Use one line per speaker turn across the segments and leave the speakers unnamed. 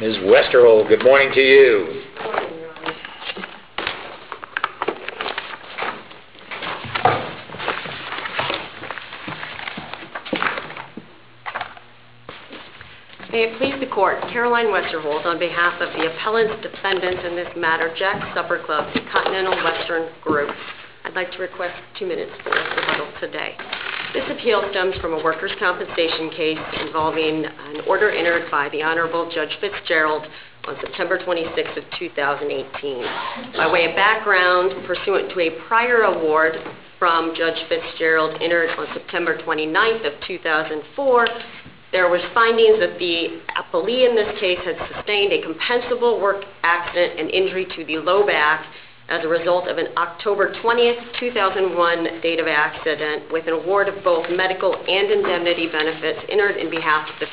Ms. Westerhold, good morning to you.
Good morning, Your Honor. May it please the Court, Caroline Westerhold, on behalf of the appellants, defendants in this matter, Jack's Supper Club and Continental Western Group, I'd like to request 2 minutes for rebuttal today. This appeal stems from a workers' compensation case involving an order entered by the Honorable Judge Fitzgerald on September 26 of 2018. By way of background, pursuant to a prior award from Judge Fitzgerald entered on September 29th of 2004, there was findings that the appellee in this case had sustained a compensable work accident and injury to the low back as a result of an October 20th, 2001 date of accident, with an award of both medical and indemnity benefits entered in behalf of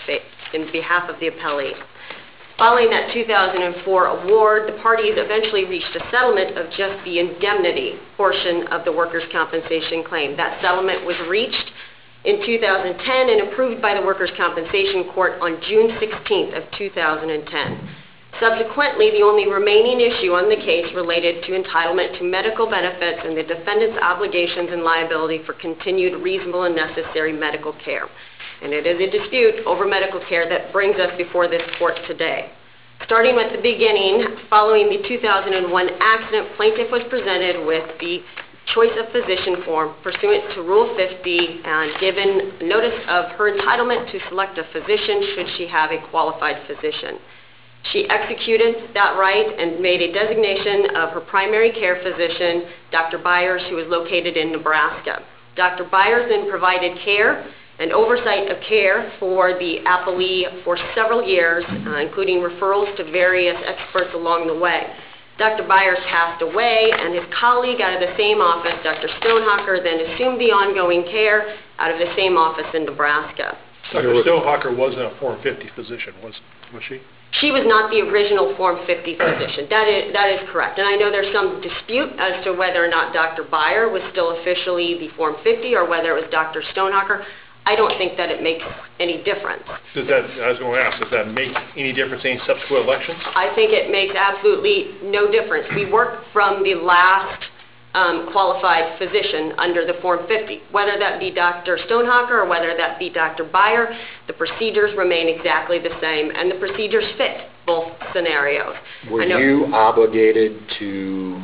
the appellee. Following that 2004 award, the parties eventually reached a settlement of just the indemnity portion of the workers' compensation claim. That settlement was reached in 2010 and approved by the Workers' Compensation Court on June 16th of 2010. Subsequently, the only remaining issue on the case related to entitlement to medical benefits and the defendant's obligations and liability for continued reasonable and necessary medical care. And it is a dispute over medical care that brings us before this court today. Starting with the beginning, following the 2001 accident, plaintiff was presented with the choice of physician form pursuant to Rule 50 and given notice of her entitlement to select a physician should she have a qualified physician. She executed that right and made a designation of her primary care physician, Dr. Byers, who is located in Nebraska. Dr. Byers then provided care and oversight of care for the appellee for several years, including referrals to various experts along the way. Dr. Byers passed away, and his colleague out of the same office, Dr. Stonehocker, then assumed the ongoing care out of the same office in Nebraska.
Dr. Stonehocker wasn't a Form 50 physician, was she?
She was not the original Form 50 physician. That is correct. And I know there's some dispute as to whether or not Dr. Byer was still officially the Form 50 or whether it was Dr. Stonehocker. I don't think that it makes any difference.
I was going to ask, does that make any difference in any subsequent elections?
I think it makes absolutely no difference. We work from the last qualified physician under the Form 50. Whether that be Dr. Stonehocker or whether that be Dr. Byer, the procedures remain exactly the same, and the procedures fit both scenarios.
Were you obligated to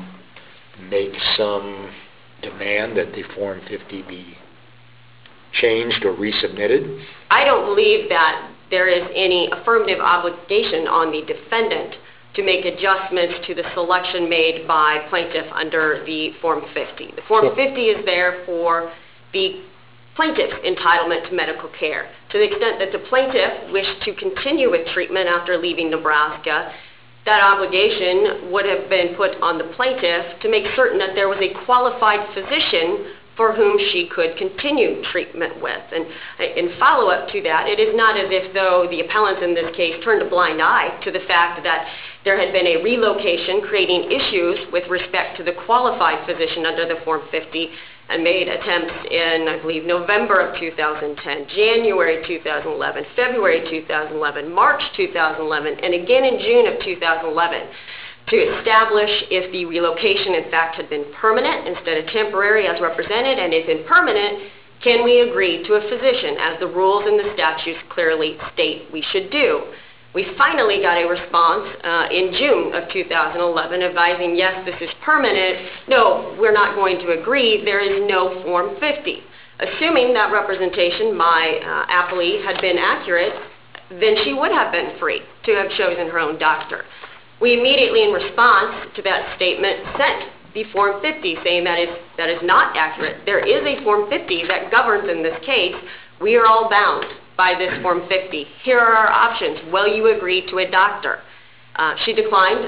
make some demand that the Form 50 be changed or resubmitted?
I don't believe that there is any affirmative obligation on the defendant to make adjustments to the selection made by plaintiff under the Form 50. The Form 50 is there for the plaintiff's entitlement to medical care. To the extent that the plaintiff wished to continue with treatment after leaving Nebraska, that obligation would have been put on the plaintiff to make certain that there was a qualified physician for whom she could continue treatment with. And in follow-up to that, it is not as if though the appellants in this case turned a blind eye to the fact that there had been a relocation creating issues with respect to the qualified physician under the Form 50 and made attempts in, I believe, November of 2010, January 2011, February 2011, March 2011, and again in June of 2011. To establish if the relocation in fact had been permanent instead of temporary as represented, and if impermanent, can we agree to a physician as the rules and the statutes clearly state we should do. We finally got a response in June of 2011 advising, yes, this is permanent. No, we're not going to agree. There is no Form 50. Assuming that representation by appellee had been accurate, then she would have been free to have chosen her own doctor. We immediately, in response to that statement, sent the Form 50 saying that is not accurate. There is a Form 50 that governs in this case. We are all bound by this Form 50. Here are our options. Will you agree to a doctor? She declined,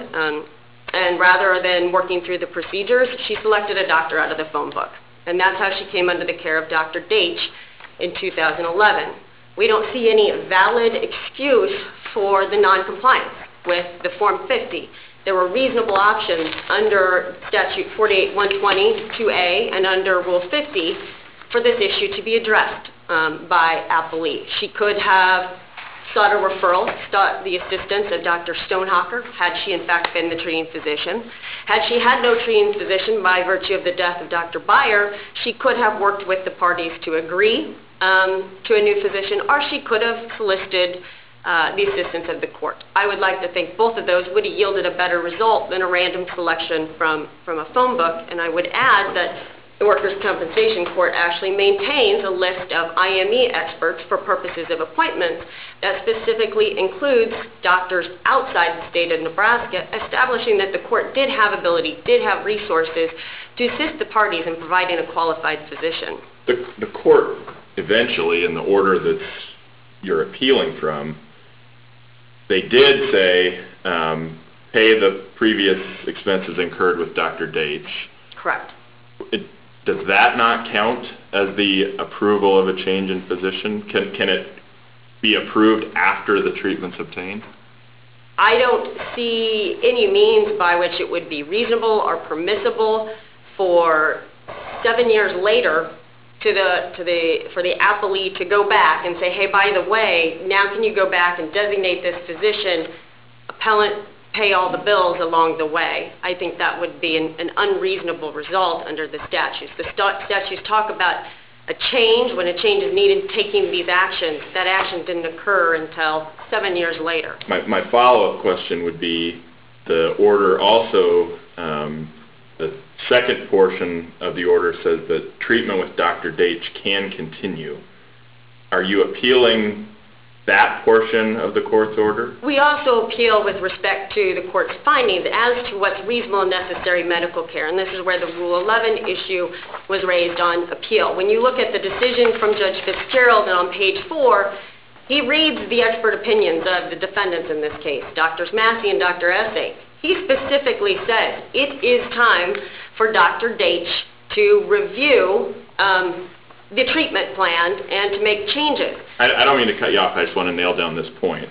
and rather than working through the procedures, she selected a doctor out of the phone book. And that's how she came under the care of Dr. Deitch in 2011. We don't see any valid excuse for the noncompliance with the Form 50. There were reasonable options under Statute 48-120-2A and under Rule 50 for this issue to be addressed by appellee. She could have sought a referral, sought the assistance of Dr. Stonehocker, had she in fact been the treating physician. Had she had no treating physician by virtue of the death of Dr. Beyer, she could have worked with the parties to agree to a new physician, or she could have solicited the assistance of the court. I would like to think both of those would have yielded a better result than a random selection from a phone book, and I would add that the Workers' Compensation Court actually maintains a list of IME experts for purposes of appointments that specifically includes doctors outside the state of Nebraska, establishing that the court did have ability, did have resources to assist the parties in providing a qualified physician.
The court eventually, in the order that you're appealing from, they did say pay the previous expenses incurred with Dr. Daitch.
Correct.
Does that not count as the approval of a change in physician? Can it be approved after the treatment's obtained?
I don't see any means by which it would be reasonable or permissible for 7 years later for the appellee to go back and say, hey, by the way, now can you go back and designate this physician, appellant, pay all the bills along the way. I think that would be an unreasonable result under the statutes. The statutes talk about a change, when a change is needed, taking these actions. That action didn't occur until 7 years later.
My follow-up question would be, the order also, the second portion of the order says that treatment with Dr. Daitch can continue. Are you appealing that portion of the court's order?
We also appeal with respect to the court's findings as to what's reasonable and necessary medical care, and this is where the Rule 11 issue was raised on appeal. When you look at the decision from Judge Fitzgerald, and on page 4, he reads the expert opinions of the defendants in this case, Drs. Massey and Dr. Essay. He specifically says it is time for Dr. Daitch to review the treatment plan and to make changes.
I don't mean to cut you off, I just want to nail down this point.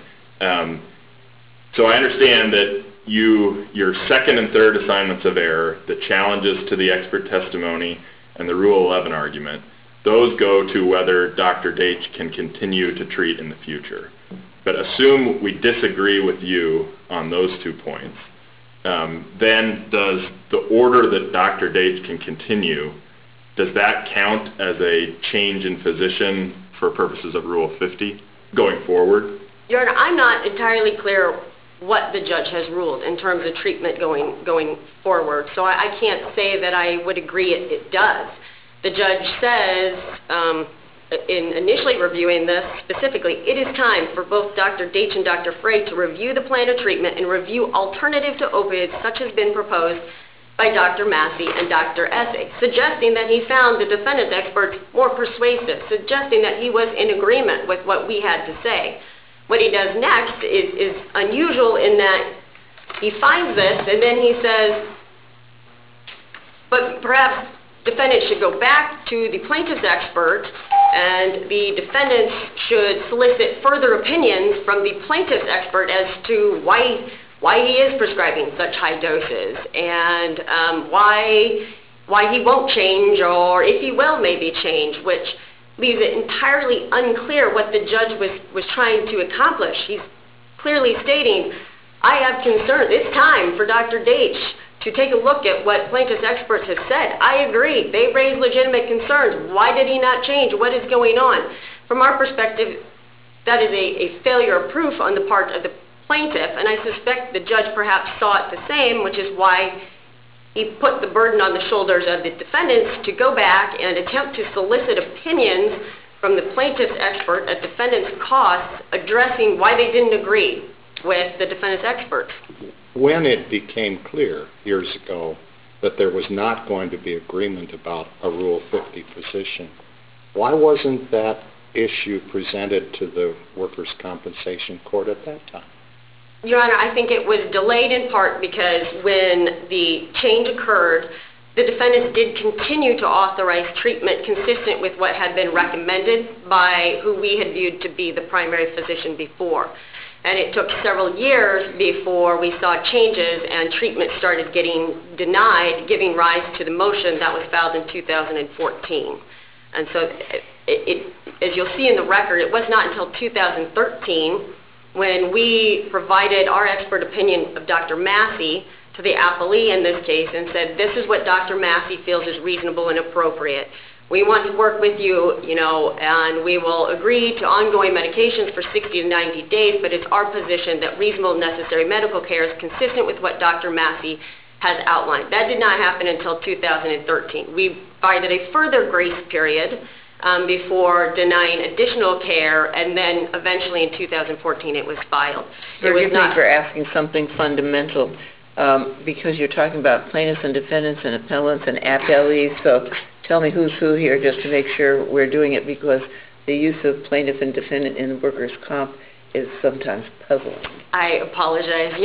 So I understand that your second and third assignments of error, the challenges to the expert testimony and the Rule 11 argument, those go to whether Dr. Daitch can continue to treat in the future. But assume we disagree with you on those 2 points, then does the order that Dr. Daitch can continue, does that count as a change in physician for purposes of Rule 50 going forward?
Your Honor, I'm not entirely clear what the judge has ruled in terms of treatment going forward, so I can't say that I would agree it does. The judge says, in initially reviewing this specifically, it is time for both Dr. Daitch and Dr. Frey to review the plan of treatment and review alternative to opioids such as been proposed by Dr. Massey and Dr. Essay, suggesting that he found the defendant's experts more persuasive, suggesting that he was in agreement with what we had to say. What he does next is unusual in that he finds this and then he says, but perhaps defendants should go back to the plaintiff's expert and the defendants should solicit further opinions from the plaintiff's expert as to why he is prescribing such high doses and why he won't change, or if he will maybe change, which leaves it entirely unclear what the judge was trying to accomplish. He's clearly stating, I have concerns. It's time for Dr. Daitch to take a look at what plaintiff's experts have said. I agree. They raised legitimate concerns. Why did he not change? What is going on? From our perspective, that is a failure of proof on the part of the plaintiff, and I suspect the judge perhaps saw it the same, which is why he put the burden on the shoulders of the defendants to go back and attempt to solicit opinions from the plaintiff's expert at defendant's costs, addressing why they didn't agree with the defendant's experts.
When it became clear years ago that there was not going to be agreement about a Rule 50 physician, why wasn't that issue presented to the Workers' Compensation Court at that time?
Your Honor, I think it was delayed in part because when the change occurred, the defendants did continue to authorize treatment consistent with what had been recommended by who we had viewed to be the primary physician before. And it took several years before we saw changes and treatment started getting denied, giving rise to the motion that was filed in 2014. And so, as as you'll see in the record, it was not until 2013 when we provided our expert opinion of Dr. Massey to the appellee in this case and said, this is what Dr. Massey feels is reasonable and appropriate. We want to work with you, and we will agree to ongoing medications for 60 to 90 days, but it's our position that reasonable and necessary medical care is consistent with what Dr. Massey has outlined. That did not happen until 2013. We provided a further grace period before denying additional care, and then eventually in 2014 it was filed.
Forgive me for asking something fundamental, because you're talking about plaintiffs and defendants and appellants and appellees, so tell me who's who here just to make sure we're doing it, because the use of plaintiff and defendant in workers' comp is sometimes puzzling.
I apologize.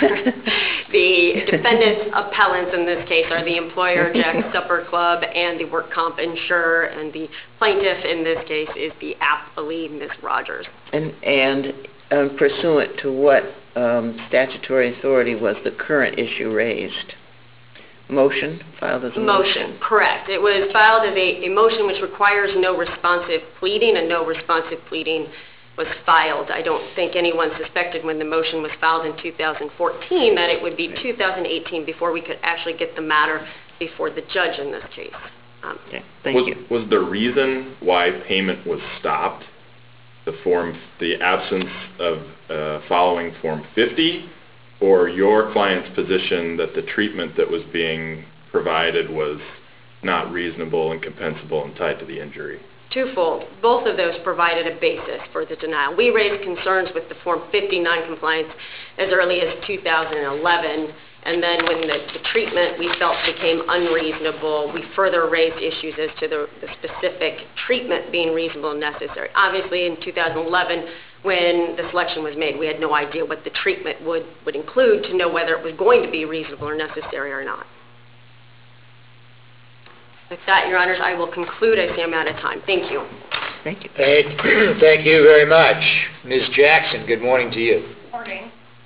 The defendants, appellants in this case, are the employer, Jack's Supper Club, and the work comp insurer, and the plaintiff in this case is the appellee, Ms. Rogers.
And pursuant to what statutory authority was the current issue raised? Motion? Filed as a motion?
Motion, correct. It was filed as a motion which requires no responsive pleading, and no responsive pleading was filed. I don't think anyone suspected when the motion was filed in 2014 that it would be 2018 before we could actually get the matter before the judge in this case.
Okay, thank you.
Was the reason why payment was stopped the absence of following Form 50, or your client's position that the treatment that was being provided was not reasonable and compensable and tied to the injury?
Twofold. Both of those provided a basis for the denial. We raised concerns with the Form 50 noncompliance as early as 2011, and then when the treatment we felt became unreasonable, we further raised issues as to the specific treatment being reasonable and necessary. Obviously, in 2011, when the selection was made, we had no idea what the treatment would include to know whether it was going to be reasonable or necessary or not. With that, Your Honors, I will conclude. I see I'm out of time. Thank you.
Thank you.
Thank you very much. Ms. Jackson, good morning to you.
Morning.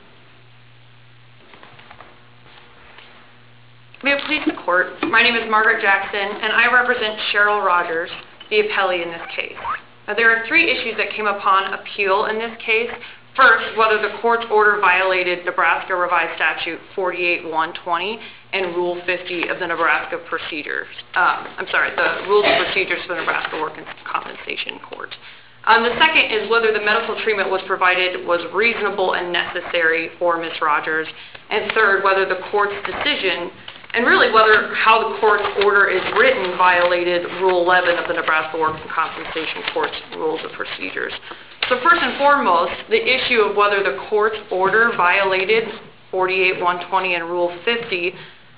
May it please the court, my name is Margaret Jackson, and I represent Cheryl Rogers, the appellee in this case. Now, there are three issues that came upon appeal in this case. First, whether the court's order violated Nebraska Revised Statute 48-120 and Rule 50 of the Nebraska Procedures. The Rules and Procedures for the Nebraska Workers' Compensation Court. The second is whether the medical treatment was provided was reasonable and necessary for Ms. Rogers. And third, whether the court's decision, and really whether how the court's order is written, violated Rule 11 of the Nebraska Workers' Compensation Court's Rules and Procedures. So first and foremost, the issue of whether the court's order violated 48-120 and Rule 50,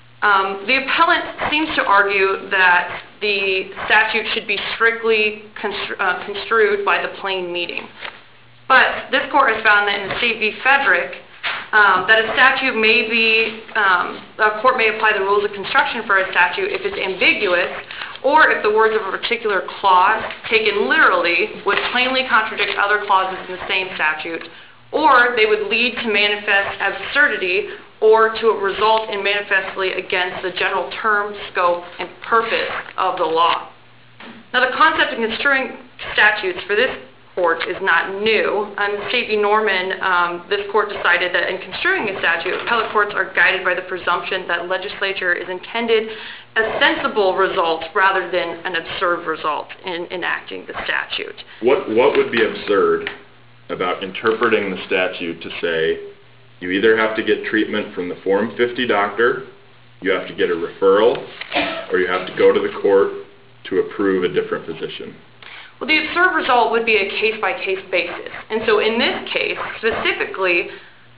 the appellant seems to argue that the statute should be strictly construed by the plain meaning. But this court has found that in the State v. Frederick, that a statute may be, a court may apply the rules of construction for a statute if it's ambiguous, or if the words of a particular clause, taken literally, would plainly contradict other clauses in the same statute, or they would lead to manifest absurdity, or to result in manifestly against the general term, scope, and purpose of the law. Now, the concept of construing statutes for this court is not new. In State v. Norman, this court decided that in construing a statute, appellate courts are guided by the presumption that legislature is intended a sensible result rather than an absurd result in enacting the statute.
What would be absurd about interpreting the statute to say you either have to get treatment from the Form 50 doctor, you have to get a referral, or you have to go to the court to approve a different physician?
Well, the absurd result would be a case-by-case basis. And so in this case, specifically,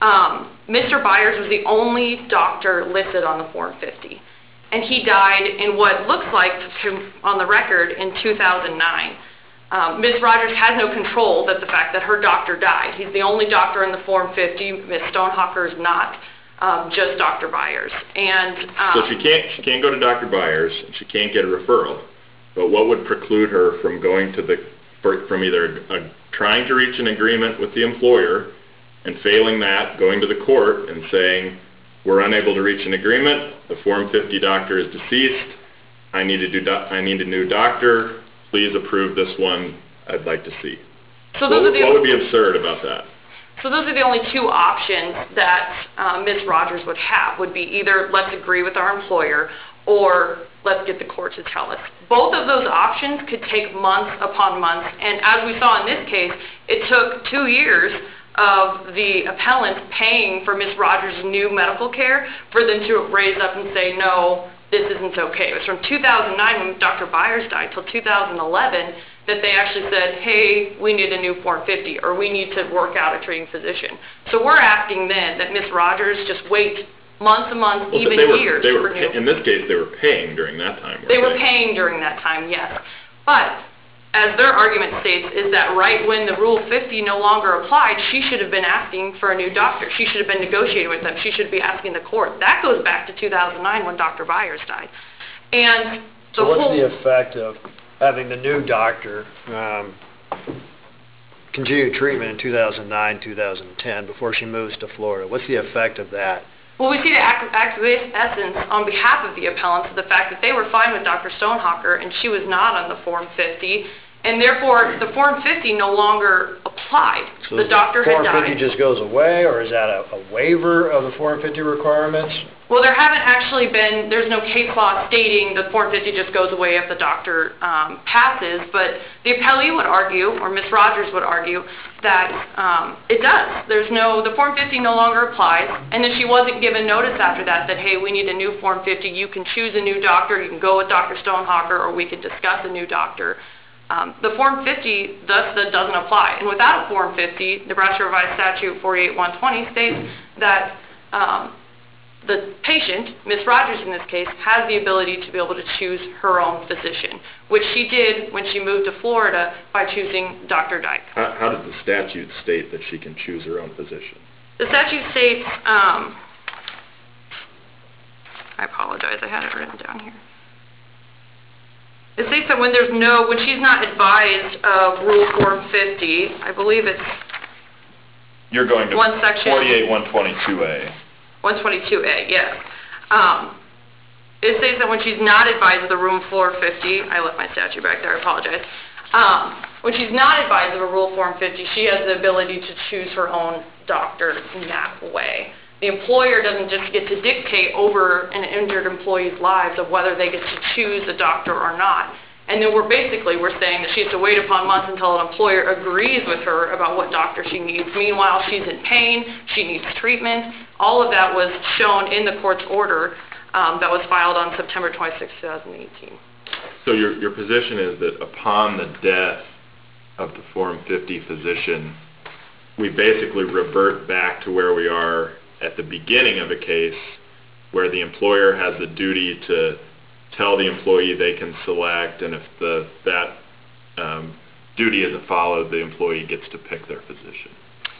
Mr. Byers was the only doctor listed on the Form 50. And he died in what looks like, on the record, in 2009. Ms. Rogers has no control that the fact that her doctor died. He's the only doctor in the Form 50. Ms. Stonehawker is not, just Dr. Byers. And
so she can't go to Dr. Byers, and she can't get a referral. But what would preclude her from going to from either trying to reach an agreement with the employer, and failing that, going to the court and saying, we're unable to reach an agreement, the Form 50 doctor is deceased, I need a new doctor, please approve this one I'd like to see.
So those are
What would be absurd about that?
So those are the only two options that Ms. Rogers would have, would be either let's agree with our employer or let's get the court to tell us. Both of those options could take months upon months, and as we saw in this case, it took 2 years of the appellant paying for Ms. Rogers' new medical care for them to raise up and say, no, this isn't okay. It was from 2009 when Dr. Byers died till 2011 that they actually said, hey, we need a new Form 50, or we need to work out a treating physician. So we're asking then that Ms. Rogers just wait months and months, even years.
In this case, they were paying during that time.
They were paying during that time, yes. But as their argument states, is that right when the Rule 50 no longer applied, she should have been asking for a new doctor. She should have been negotiating with them. She should be asking the court. That goes back to 2009 when Dr. Byers died. And
so what's the effect of having the new doctor continue treatment in 2009, 2010 before she moves to Florida? What's the effect of that?
Well, we see the acquiescence on behalf of the appellants of the fact that they were fine with Dr. Stonehocker and she was not on the Form 50, and therefore the Form 50 no longer applied.
So
the doctor had died.
Form 50 just goes away, or is that a waiver of the Form 50 requirements?
Well, there haven't actually been, there's no case law stating the Form 50 just goes away if the doctor passes, but the appellee would argue, or Ms. Rogers would argue, that it does. The Form 50 no longer applies, and then she wasn't given notice after that hey, we need a new Form 50, you can choose a new doctor, you can go with Dr. Stonehocker, or we can discuss a new doctor. The Form 50 thus doesn't apply, and without a Form 50, Nebraska Revised Statute 48120 states that the patient, Ms. Rogers in this case, has the ability to be able to choose her own physician, which she did when she moved to Florida by choosing Dr. Dyke.
How does the statute state that she can choose her own physician?
The statute states, I apologize, I had it written down here. It states that when she's not advised of Rule Form 50, I believe it's
You're going to
one section
48122A.
122A, yes. It states that when she's not advised of the Rule Form 50, I left my statute back there, I apologize. When she's not advised of a Rule Form 50, she has the ability to choose her own doctor in that way. The employer doesn't just get to dictate over an injured employee's lives of whether they get to choose a doctor or not. And then we're saying that she has to wait upon months until an employer agrees with her about what doctor she needs. Meanwhile, she's in pain, she needs treatment. All of that was shown in the court's order that was filed on September 26, 2018.
So your position is that upon the death of the Form 50 physician, we basically revert back to where we are at the beginning of a case where the employer has the duty to tell the employee they can select, and if that duty isn't followed, the employee gets to pick their physician.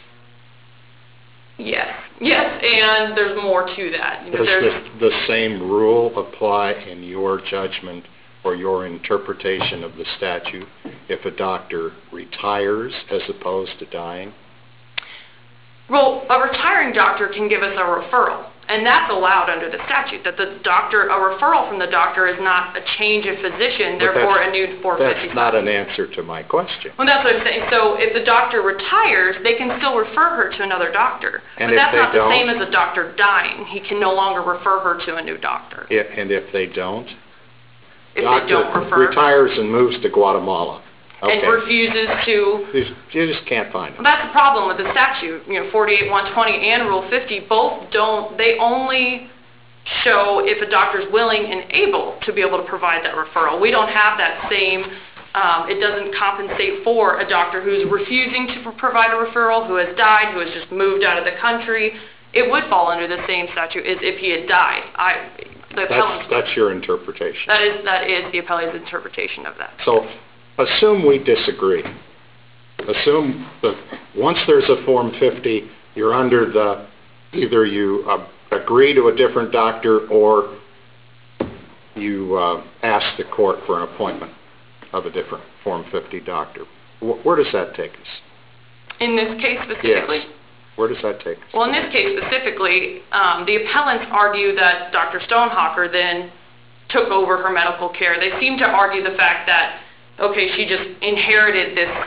Yes, and there's more to that.
Does the same rule apply in your judgment or your interpretation of the statute if a doctor retires as opposed to dying?
Well, a retiring doctor can give us a referral, and that's allowed under the statute, that a referral from the doctor is not a change of physician, therefore a new Form 50.
That's not an answer to my question.
Well, that's what I'm saying. So if the doctor retires, they can still refer her to another doctor. But that's not the same as a doctor dying. He can no longer refer her to a new doctor.
And if they don't?
If they don't refer.
Retires and moves to Guatemala. Okay.
And refuses to.
You just can't find them.
Well, that's the problem with the statute. 48120 and Rule 50 both don't. They only show if a doctor's willing and able to be able to provide that referral. We don't have that same. It doesn't compensate for a doctor who's refusing to provide a referral, who has died, who has just moved out of the country. It would fall under the same statute as if he had died.
That's your interpretation.
That is the appellate's interpretation of that.
So assume we disagree. Assume that once there's a Form 50, you're under either you agree to a different doctor or you ask the court for an appointment of a different Form 50 doctor. Where does that take us?
In this case specifically?
Yes. Where does that take us?
Well, in this case specifically, the appellants argue that Dr. Stonehocker then took over her medical care. They seem to argue the fact that, okay, she just inherited this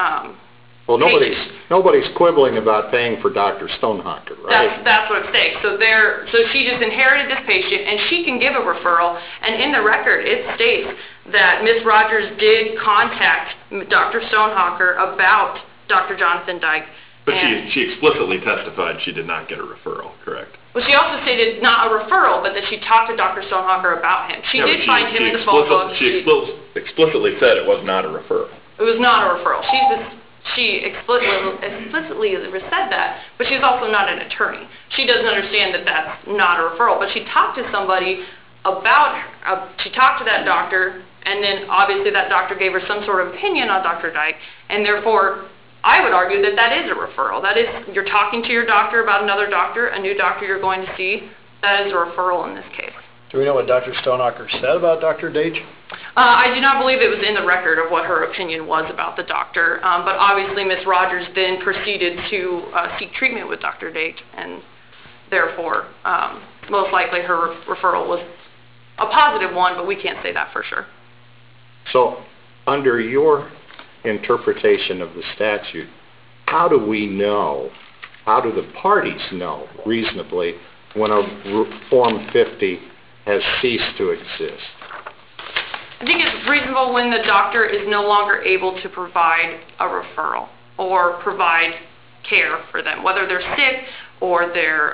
Well,
patients.
nobody's quibbling about paying for Dr. Stonehocker, right?
That's what I'm saying. So she just inherited this patient, and she can give a referral. And in the record, it states that Ms. Rogers did contact Dr. Stonehocker about Dr. Jonathan Dyke.
But she explicitly testified she did not get a referral, correct?
Well, she also stated not a referral, but that she talked to Dr. Stonehocker about him. She did find him in the phone book.
She explicitly said it was not a referral.
It was not a referral. She explicitly said that, but she's also not an attorney. She doesn't understand that that's not a referral. But she talked to somebody about, she talked to that doctor, and then obviously that doctor gave her some sort of opinion on Dr. Dyke, and therefore I would argue that that is a referral. That is, you're talking to your doctor about another doctor, a new doctor you're going to see. That is a referral in this case.
Do we know what Dr. Stonehocker said about Dr. Deitch?
I do not believe it was in the record of what her opinion was about the doctor, but obviously Ms. Rogers then proceeded to seek treatment with Dr. Deitch, and therefore most likely her referral was a positive one, but we can't say that for sure.
So, under your interpretation of the statute, how do we know, how do the parties know reasonably when a Form 50 has ceased to exist?
I think it's reasonable when the doctor is no longer able to provide a referral or provide care for them, whether they're sick or they're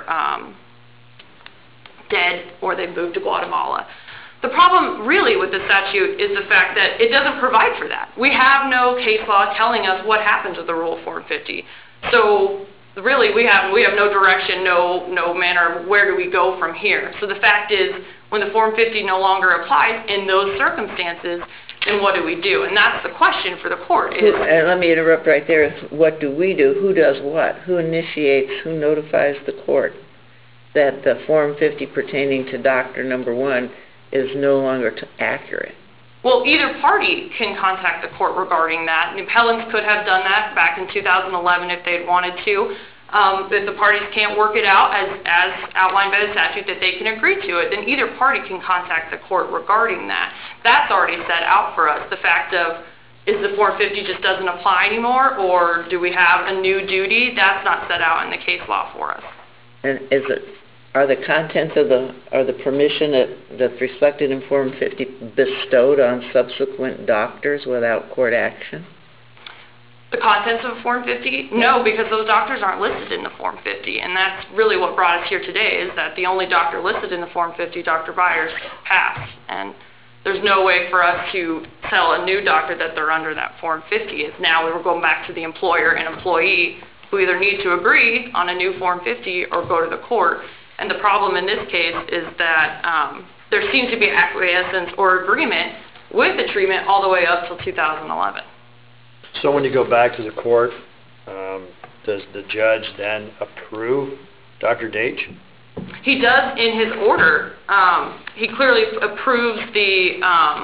dead or they've moved to Guatemala. The problem really with the statute is the fact that it doesn't provide for that. We have no case law telling us what happens with the Rule Form 50. So really we have no direction, no manner of where do we go from here. So the fact is, when the Form 50 no longer applies in those circumstances, then what do we do? And that's the question for the court.
Let me interrupt right there. What do we do? Who does what? Who initiates, who notifies the court that the Form 50 pertaining to Doctor Number 1 is no longer accurate?
Well, either party can contact the court regarding that. The appellants could have done that back in 2011 if they'd wanted to. If the parties can't work it out as outlined by the statute that they can agree to it, then either party can contact the court regarding that. That's already set out for us. The fact of, is the Form 50 just doesn't apply anymore, or do we have a new duty? That's not set out in the case law for us.
And are the contents of the permission that's reflected in Form 50 bestowed on subsequent doctors without court action?
The contents of Form 50? No, because those doctors aren't listed in the Form 50, and that's really what brought us here today, is that the only doctor listed in the Form 50, Dr. Byers, passed, and there's no way for us to tell a new doctor that they're under that Form 50, as now we were going back to the employer and employee who either need to agree on a new Form 50 or go to the court. And the problem in this case is that there seems to be acquiescence or agreement with the treatment all the way up till 2011.
So when you go back to the court, does the judge then approve Dr. Deitch?
He does in his order. He clearly approves the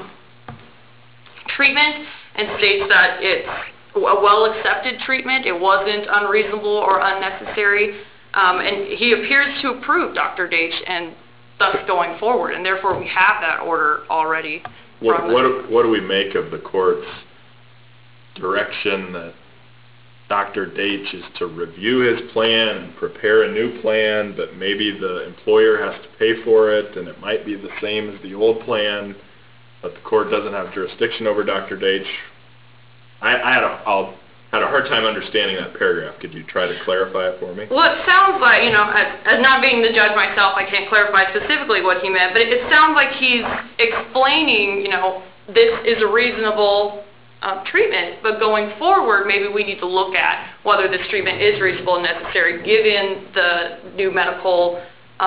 treatment and states that it's a well-accepted treatment. It wasn't unreasonable or unnecessary. And he appears to approve Dr. Deitch and thus going forward. And therefore we have that order already.
What do we make of the court's direction that Dr. Deitch is to review his plan and prepare a new plan, but maybe the employer has to pay for it, and it might be the same as the old plan, but the court doesn't have jurisdiction over Dr. Deitch? I had a hard time understanding that paragraph. Could you try to clarify it for me?
Well, it sounds like, as not being the judge myself, I can't clarify specifically what he meant, but it sounds like he's explaining, this is a reasonable treatment, but going forward, maybe we need to look at whether this treatment is reasonable and necessary given the new medical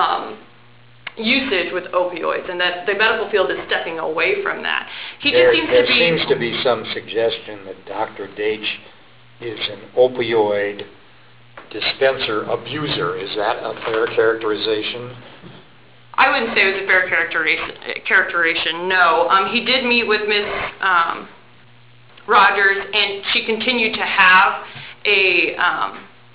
usage with opioids, and that the medical field is stepping away from that.
There seems to be some suggestion that Dr. Deitch is an opioid dispenser abuser. Is that a fair characterization?
I wouldn't say it was a fair characterization, no. He did meet with Ms. Rogers, and she continued to have a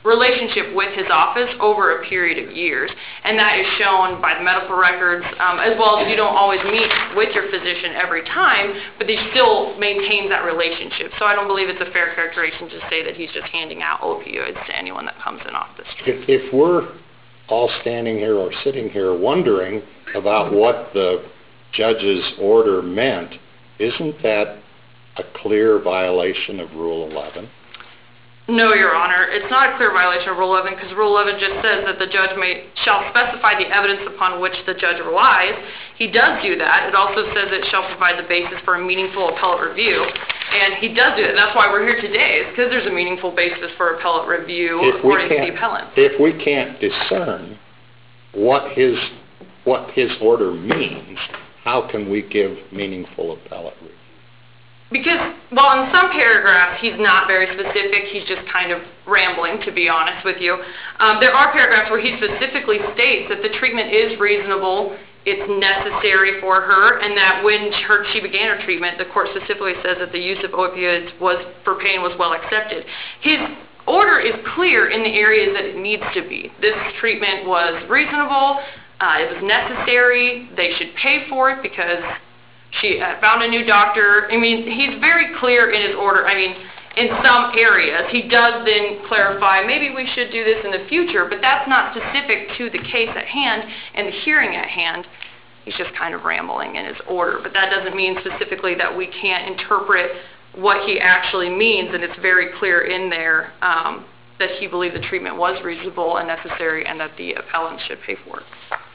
relationship with his office over a period of years, and that is shown by the medical records, as well as you don't always meet with your physician every time, but he still maintains that relationship. So I don't believe it's a fair characterization to say that he's just handing out opioids to anyone that comes in off the street.
If we're all standing here or sitting here wondering about what the judge's order meant, isn't that a clear violation of Rule 11?
No, Your Honor. It's not a clear violation of Rule 11 because Rule 11 just says that the judge shall specify the evidence upon which the judge relies. He does do that. It also says it shall provide the basis for a meaningful appellate review. And he does do it. That's why we're here today, is because there's a meaningful basis for appellate review according to the appellants.
If we can't discern what his order means, how can we give meaningful appellate review?
Because, well, in some paragraphs, he's not very specific. He's just kind of rambling, to be honest with you. There are paragraphs where he specifically states that the treatment is reasonable, it's necessary for her, and that when she began her treatment, the court specifically says that the use of opioids for pain was well accepted. His order is clear in the areas that it needs to be. This treatment was reasonable, it was necessary, they should pay for it because she found a new doctor. I mean, he's very clear in his order. I mean, in some areas, he does then clarify, maybe we should do this in the future, but that's not specific to the case at hand and the hearing at hand. He's just kind of rambling in his order, but that doesn't mean specifically that we can't interpret what he actually means, and it's very clear in there that he believed the treatment was reasonable and necessary and that the appellants should pay for it.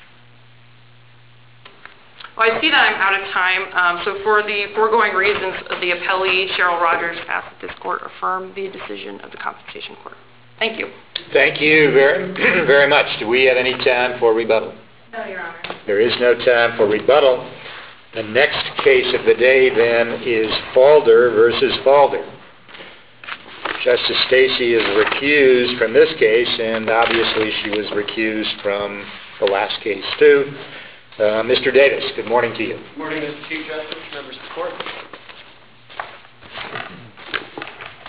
Well, I see that I'm out of time, so for the foregoing reasons, the appellee, Cheryl Rogers, asks that this court affirm the decision of the Compensation Court. Thank you.
Thank you very much. Do we have any time for rebuttal?
No, Your Honor.
There is no time for rebuttal. The next case of the day, then, is Falder versus Falder. Justice Stacey is recused from this case, and obviously she was recused from the last case, too. Mr. Davis, good morning to you.
Good morning, Mr. Chief Justice, members of the court.